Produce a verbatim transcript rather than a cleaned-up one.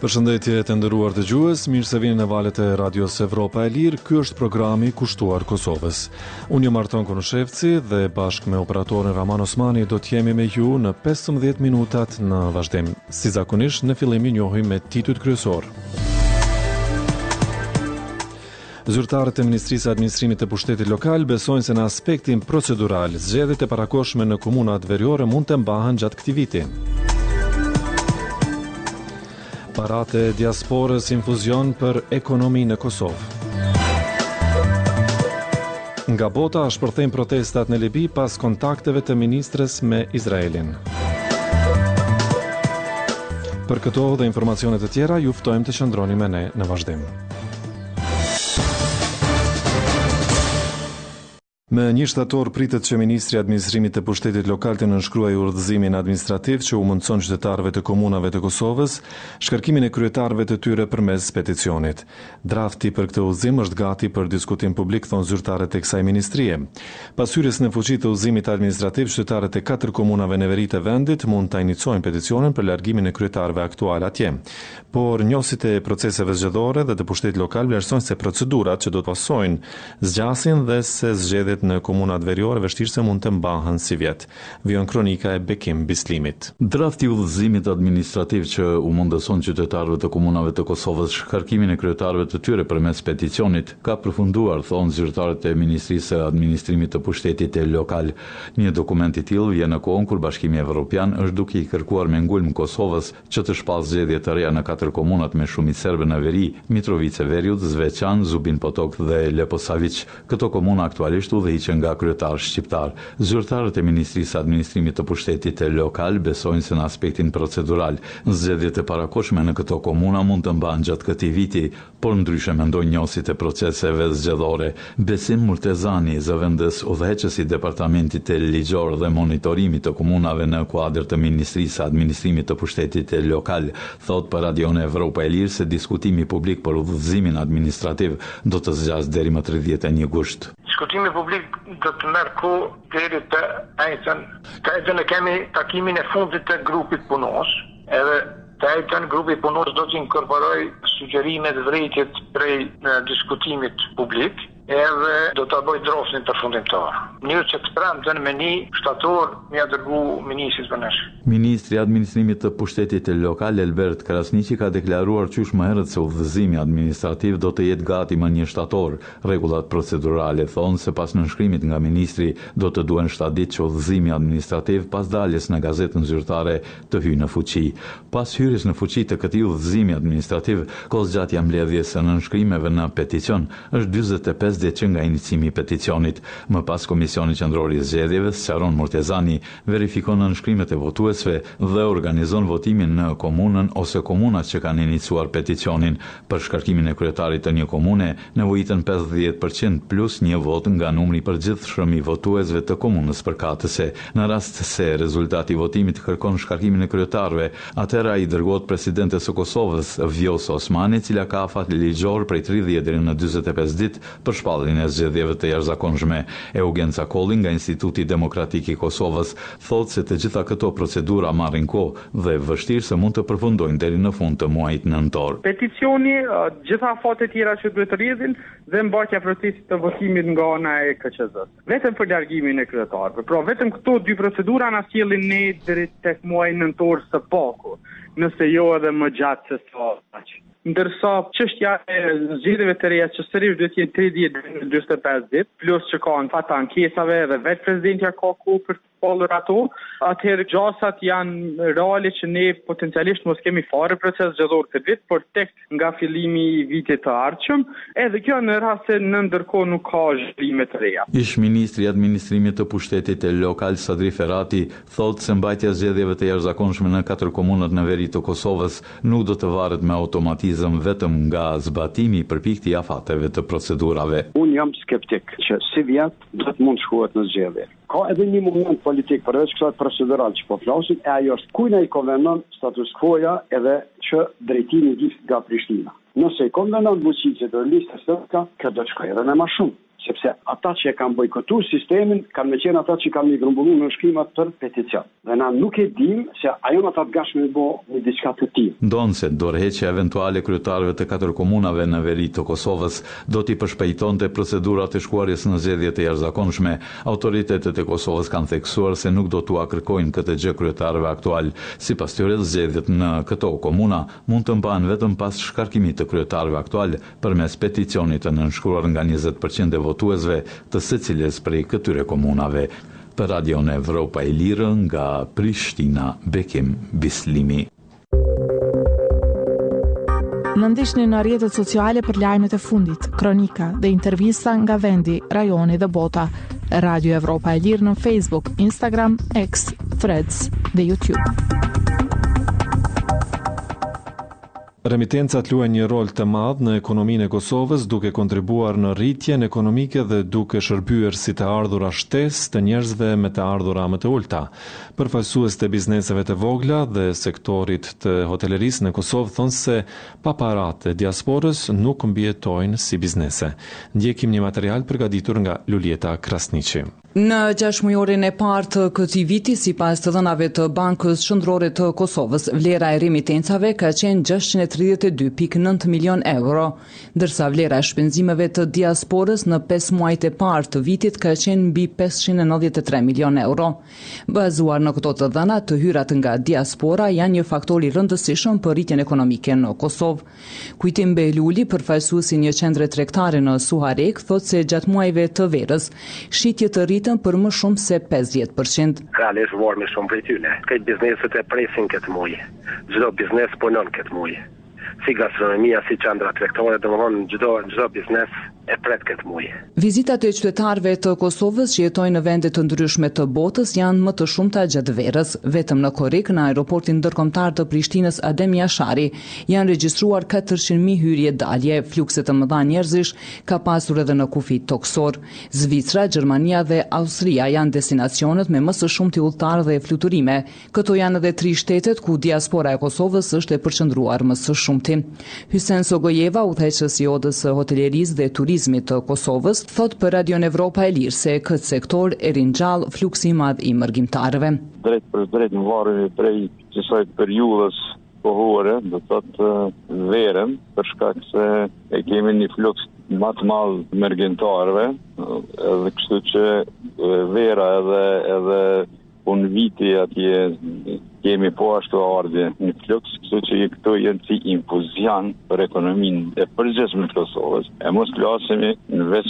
Përshëndetje të nderuar dëgjues, mirë se vini në valët e Radios Evropa e Lirë. Ky është programi kushtuar Kosovës. Unë jam Arton Konushevci dhe bashkë me operatorin Raman Osmani do të jemi me ju në pesëmbëdhjetë minutat në vazhdim. Si zakonisht, në fillim ju njohim me titujt kryesor. Zyrtarët e Ministrisë së Administrimit të Pushtetit Lokal besojnë se në aspektin procedural, zgjedhjet e parakohshme në komunat veriore mund të mbahen gjatë këtij viti. Paratë e diasporës infuzion për ekonomi në Kosovë. Nga bota shpërthejnë protestat në Libi pas kontakteve të ministres me Izraelin. Për këto dhe informacionet të tjera, ju ftojmë të qëndroni me ne në vazhdim. Me një shtator pritet që Ministri i Administrimit të Pushtetit Lokal të nënshkruajë udhëzimin administrativ që u mundson qytetarëve të komunave të Kosovës shkarkimin e kryetarëve të tyre përmes peticionit. Drafti për këtë udhëzim është gati për diskutim publik, thon zyrtarët e kësaj ministrie. Pas hyrjes në fuqi të udhëzimit administrativ, qytetarët e katër komunave në veri të vendit mund ta iniciojnë peticionin për largimin e kryetarëve aktual atje. Por njohësit e proceseve zgjedhore dhe të Pushtetit Lokal vlerësojnë se procedurat që do të pasojnë zgjasin dhe se zgjedhjet në komunat veriore vështirëse mund të mbahen si vjet. Vion kronika e Bekim Bislimit. Drafti udhëzimit administrativ që u mundëson qytetarëve të komunave të Kosovës shkarkimin e kryetarëve të tyre përmes peticionit ka përfunduar, thonë zyrtarët e Ministrisë së Administrimit të Pushtetit Lokal. Një dokument i tillë vjen në kohën kur Bashkimi Evropian është duke i kërkuar me ngulm Kosovës që të shpallë zgjedhje të reja në katër komunat me shumicë serbe në veri, Mitrovica Veriut, Zveçan, Zubin Potok dhe Leposavić. Këto komuna aktualisht u që nga kryetar shqiptar. Zyrtarët e Ministrisë së Administrimit të Pushtetit Lokal besojnë se në aspektin procedural, zgjedhjet e parakohshme në këto komuna mund të mbahen gjatë këtij viti, por ndryshe mendojnë njohësit e proceseve zgjedhore. Besim Murtezani, zëvendës udhëheqësi i Departamentit të Ligjor dhe Monitorimit të komunave në kuadër të Ministrisë së Administrimit të Pushtetit Lokal, thot për Radion Evropa e Lirë se diskutimi publik për udhëzimin administrativ do të zgjasë deri më tridhjetë e një gusht. Diskutimi publik do të merr kohë deri të ajtën. Të ajtën e kemi takimin e fundit të grupit punës, edhe të ajtën grupi punës do të inkorporoj sugjerimet dhe vërejtjet prej diskutimit publik, edhe do të bëj droftin përfundimtar. Mënyrë që të premten me një shtator mja dërgu ministrit për nesh. Ministri i Administrimit të Pushtetit Lokal Elbert Krasniqi ka deklaruar qysh më herët se udhëzimi administrativ do të jetë gati më një shtator. Rregullat procedurale thonë se pas nënshkrimit nga ministri do të duhen shtatë ditë që udhëzimi administrativ pas daljes në gazetën zyrtare të hyjë në fuqi. Pas hyrjes në fuqi të këtij udhëzimi administrativ, kohëzgjatja mbledhjes së nënshkrimeve në peticion është dyzet e pesë ditë që nga inicimi i peticionit. Më pas Komisioni Qendror i Zgjedhjeve, sqaron Murtezani, verifikon nënshkrimet e votuesve dhe organizon votimin në komunën ose komunat që kanë iniciuar peticionin. Për shkarkimin e kryetarit të një komune, nevojiten pesëdhjetë përqind plus një vot nga numri i përgjithshëm i votuesve të komunës përkatëse. Në rast se rezultati i votimit kërkon shkarkimin e kryetarëve, atëherë ai dërgohet presidentes së Kosovës, Vjosa Osmani, e cila ka afat ligjor prej tridhjetë deri në dyzet e pesë ditë për shpalljen e zgjedhjeve të jashtëzakonshme. Eugenca Kolli nga Instituti Demokratik i Kosovës thotë se të gjitha këto procedura marrin kohë dhe vështirë se mund të përfundojnë deri në fund të muajit nëntor. Peticioni, gjitha afatet tjera që duhet të rrjedhin dhe mbartja e procesit të votimit nga ana e K Q Z-s. Vetëm për largimin e kryetarëve. Pra vetëm këto dy procedura na sjellin ne deri tek muaji nëntor së paku, nëse jo edhe më gjatë se sa aq. Ndërsa çështja e zgjedhjeve të reja që sërish duhet të jetë tridhjetë deri në dyzet e pesë ditë, plus që ka në fat ankesave dhe vetë presidentja ka kohë për të shpallur ato, atëherë gjasat janë reale që ne potencialisht mos kemi fare proces zgjedhor këtë vit, por tek nga fillimi i vitit të ardhshëm, edhe kjo në rast se në ndërkohë nuk ka zhvillime të reja. Ish ministri i Administrimit të Pushtetit Lokal Sadri Ferrati thotë se mbajtja e zgjedhjeve të jashtëzakonshme në katër komunat në veri të Kosovës nuk do të varet me automatizëm vetëm nga zbatimi i përpiktje i afateve të procedurave. Unë jam skeptik që si vjet do të mund shkohet në zgjedhje. Ka edhe një moment politik përveç kësaj procedural që po flasim, e ajo është kujna i konvenon status quo-ja edhe që drejtimi i nga Prishtina. Nëse i konvenon bujqicit dhe listës të ka, kjo do të shkojë edhe me më shumë. sepse ata që e kanë bojkotuar sistemin kanë me qenë ata që kanë i grumbulluar në shkrimat për peticion. Dhe na nuk e dim se ajo na ta gatshme të bëjë një diçka të tillë. Ndonse dorëheqja eventuale kryetarëve të katër komunave në veri të Kosovës do t'i përshpejtonte procedurat e shkuarjes në zgjedhje të jashtëzakonshme, autoritetet e Kosovës kanë theksuar se nuk do t'ua kërkojnë këtë gjë kryetarëve aktual. Sipas tyre, zgjedhjet në këto komuna mund të mbahen vetëm pas shkarkimit të kryetarëve aktual përmes peticionit të nënshkruar nga njëzet përqind e votuesve të secilës prej këtyre komunave. Për Radion Evropa e Lirë nga Prishtina, Bekim Bislimi. Në ndiqni në rrjetet sociale për lajmet e fundit, kronika dhe intervista nga vendi, rajoni dhe bota. Radio Evropa e Lirë në Facebook, Instagram, X, Threads dhe YouTube. Remitencat luajnë një rol të madh në ekonominë e Kosovës, duke kontribuar në rritjen ekonomike dhe duke shërbyer si të ardhura shtesë të njerëzve me të ardhura më të ulta. Përfaqësues të bizneseve të vogla dhe sektorit të hotelerisë në Kosovë thonë se pa paratë e diasporës nuk mbijetojnë si biznese. Ndjekim një material përgatitur nga Lulieta Krasniqi. Në gjashtë-mujorin e parë të këtij viti, sipas të dhënave të Bankës Qendrore të Kosovës, vlera e remitencave ka qenë gjashtëqind e tridhjetë e dy pikë nëntë milion euro, ndërsa vlera e shpenzimeve të diasporës në pesë muajt e parë të vitit ka qenë mbi pesëqind e nëntëdhjetë e tre milion euro. Bazuar në këto të dhëna, të hyrat nga diaspora janë një faktor i rëndësishëm për rritjen ekonomike në Kosovë. Kujtim Beluli, përfaqësuesi një qendre tregtare në Suharek, thotë se gjatë muajve të verës, shitje të rritën për më shumë se pesëdhjetë përqind. Realisht vormi shumë prej tyre. Këtë bizneset e presin këtë muaj. Çdo biznes punon këtë muaj. Si gastronomia, si qendra tregtare, domthonë çdo çdo biznes e pret këtë muaj. Vizitat e qytetarëve të Kosovës që jetojnë në vende të ndryshme të botës janë më të shumta gjatë verës. Vetëm në Korrik, në aeroportin ndërkombëtar të Prishtinës Adem Jashari, janë regjistruar katërqind mijë hyrje dalje. Flukse të mëdha njerëzish ka pasur edhe në kufi toksor. Zvicra, Gjermania dhe Austria janë destinacionet me më së shumti udhëtarë dhe fluturime. Këto janë edhe tri shtetet ku diaspora e Kosovës është e përqendruar më së shumti. Hysen Sogojeva, udhëheqës i odës së hotelerisë dhe turizmit të Kosovës, thot për Radion Evropa e Lirë se këtë sektor e ringjall fluksi i madh i mërgjimtarëve. Drejt për drejt në varën prej kësaj periudhës kohore, do të thotë verën, për shkak se e kemi një fluks më të madh mërgjimtarëve, edhe kështu që vera edhe edhe unë viti atje kemi po ashtu ardhje një fluks, kështu që këto janë si infuzion për ekonominë e përgjithshme të Kosovës. E mos flasemi në veç